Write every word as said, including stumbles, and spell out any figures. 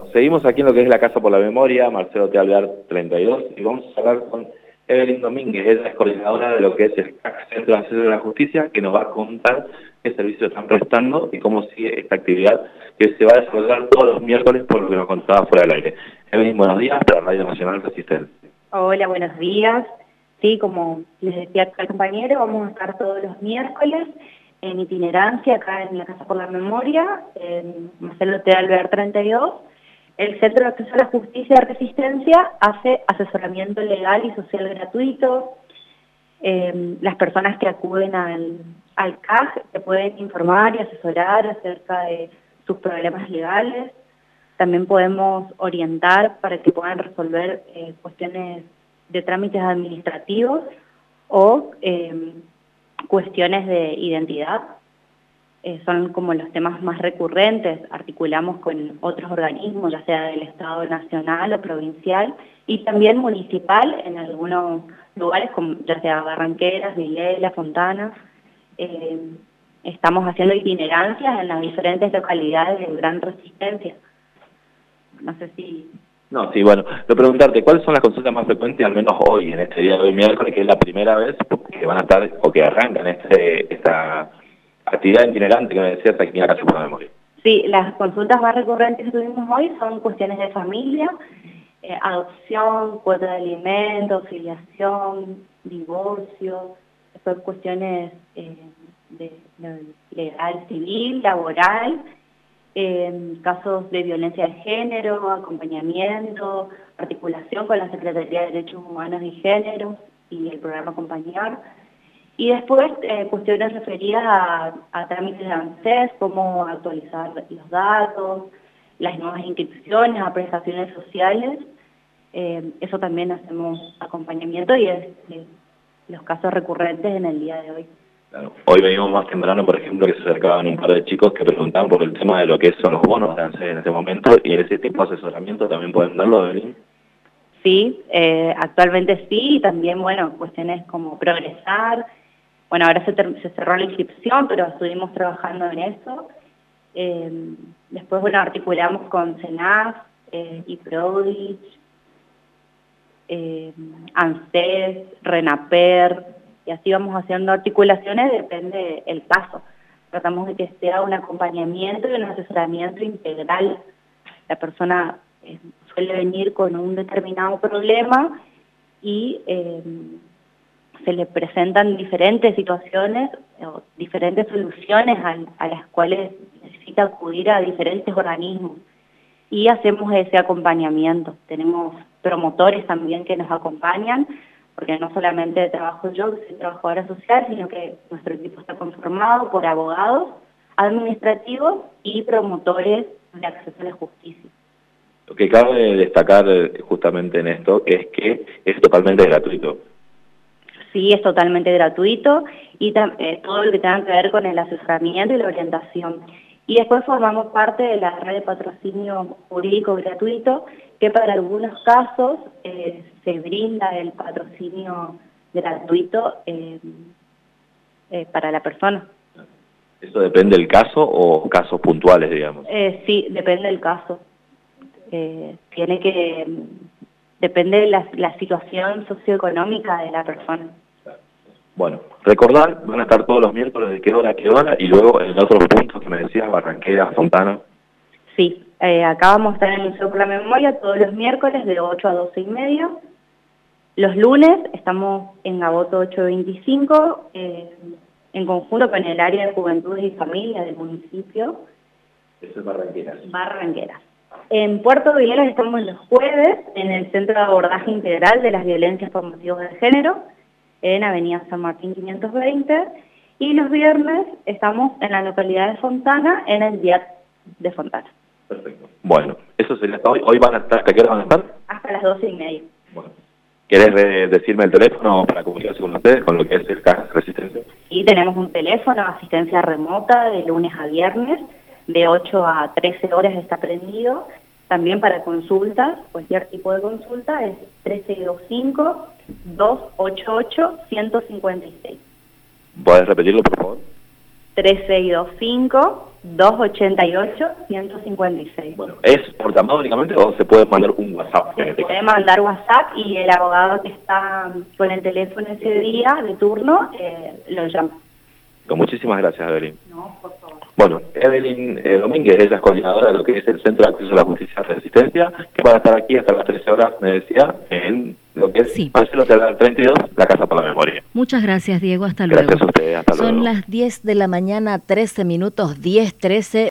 seguimos aquí en lo que es la Casa por la Memoria, Marcelo T. Alvear treinta y dos, y vamos a hablar con Evelyn Domínguez. Ella es coordinadora de lo que es el Centro de Acceso a la Justicia, que nos va a contar qué servicios están prestando y cómo sigue esta actividad que se va a desarrollar todos los miércoles, por lo que nos contaba fuera del aire. Evelyn, buenos días, para Radio Nacional Resistencia. Hola, buenos días. Sí, como les decía el compañero, vamos a estar todos los miércoles en itinerancia acá en la Casa por la Memoria, en Marcelo T. Alvear treinta y dos. El Centro de Acceso a la Justicia de Resistencia hace asesoramiento legal y social gratuito. Eh, las personas que acuden al, al C A G se pueden informar y asesorar acerca de sus problemas legales. También podemos orientar para que puedan resolver eh, cuestiones de trámites administrativos o eh, cuestiones de identidad. Eh, son como los temas más recurrentes. Articulamos con otros organismos, ya sea del Estado nacional o provincial, y también municipal en algunos lugares, como ya sea Barranqueras, Vilela, Fontana. Eh, estamos haciendo itinerancias en las diferentes localidades de Gran Resistencia. No sé si... No, sí, bueno, quiero preguntarte, ¿cuáles son las consultas más frecuentes, al menos hoy, en este día de hoy, miércoles, que es la primera vez que van a estar, o que arrancan este, esta actividad itinerante que me decías aquí en la Casa por la Memoria? Sí, las consultas más recurrentes que tuvimos hoy son cuestiones de familia, eh, adopción, cuota de alimentos, filiación, divorcio, son cuestiones eh, de, de legal, civil, laboral, eh, casos de violencia de género, acompañamiento, articulación con la Secretaría de Derechos Humanos y Géneros y el programa Acompañar. Y después eh, cuestiones referidas a, a trámites de ANSES, cómo actualizar los datos, las nuevas inscripciones, a prestaciones sociales. Eh, eso también hacemos acompañamiento y es eh, los casos recurrentes en el día de hoy. Claro. Hoy venimos más temprano, por ejemplo, que se acercaban un par de chicos que preguntaban por el tema de lo que son los bonos de ANSES en este momento, y ese tipo de asesoramiento también pueden darlo, Evelyn. Sí, eh, actualmente sí, y también, bueno, cuestiones como progresar. Bueno, ahora se, se cerró la inscripción, pero estuvimos trabajando en eso. Eh, después, bueno, articulamos con CENAF, eh, IPRODICH, eh, ANSES, RENAPER, y así vamos haciendo articulaciones, depende del caso. Tratamos de que sea un acompañamiento y un asesoramiento integral. La persona eh, suele venir con un determinado problema y eh, se le presentan diferentes situaciones o diferentes soluciones a, a las cuales necesita acudir a diferentes organismos. Y hacemos ese acompañamiento. Tenemos promotores también que nos acompañan, porque no solamente trabajo yo, que soy trabajadora social, sino que nuestro equipo está conformado por abogados, administrativos y promotores de acceso a la justicia. Lo que cabe destacar justamente en esto es que es totalmente gratuito. Sí, es totalmente gratuito y eh, todo lo que tenga que ver con el asesoramiento y la orientación. Y después formamos parte de la red de patrocinio jurídico gratuito, que para algunos casos eh, se brinda el patrocinio gratuito eh, eh, para la persona. ¿Eso depende del caso o casos puntuales, digamos? Eh, sí, depende del caso. Eh, tiene que... Depende de la, la situación socioeconómica de la persona. Bueno, recordar, van a estar todos los miércoles de qué hora a qué hora, y luego en otros puntos que me decías, Barranqueras, Fontana. Sí, eh, acá vamos a estar en el Museo por la Memoria todos los miércoles de ocho a doce y media. Los lunes estamos en Gaboto ocho veinticinco, eh, en conjunto con el área de Juventudes y Familias del municipio. Eso es Barranqueras. Barranqueras. En Puerto Vilelas estamos los jueves en el Centro de Abordaje Integral de las Violencias por Motivos de Género, en Avenida San Martín quinientos veinte, y los viernes estamos en la localidad de Fontana, en el D I A T de Fontana. Perfecto. Bueno, eso sería hasta hoy. ¿Hoy van a estar, hasta qué hora van a estar? Hasta las doce y media. Bueno. ¿Querés decirme el teléfono para comunicarse con ustedes, con lo que es el C A G Resistencia? Sí, tenemos un teléfono, asistencia remota, de lunes a viernes, de ocho a trece horas está prendido. También para consultas, cualquier tipo de consulta, es tres seis dos cinco, dos ocho ocho, uno cinco seis. ¿Podés repetirlo, por favor? tres seis dos cinco, dos ochenta y ocho, ciento cincuenta y seis. Bueno, ¿es por llamado únicamente o se puede mandar un WhatsApp? Se puede mandar WhatsApp y el abogado que está con el teléfono ese día de turno eh, lo llama. Muchísimas gracias, Evelyn. No, por favor. Bueno, Evelyn eh, Domínguez, ella es coordinadora de lo que es el Centro de Acceso a la Justicia de Resistencia, que va a estar aquí hasta las trece horas, me decía, en lo que es sí. Marcelo Tealvear treinta y dos, la Casa por la Memoria. Muchas gracias, Diego. Hasta luego. Gracias a ustedes. Hasta luego. Son las diez de la mañana, trece minutos, diez, trece.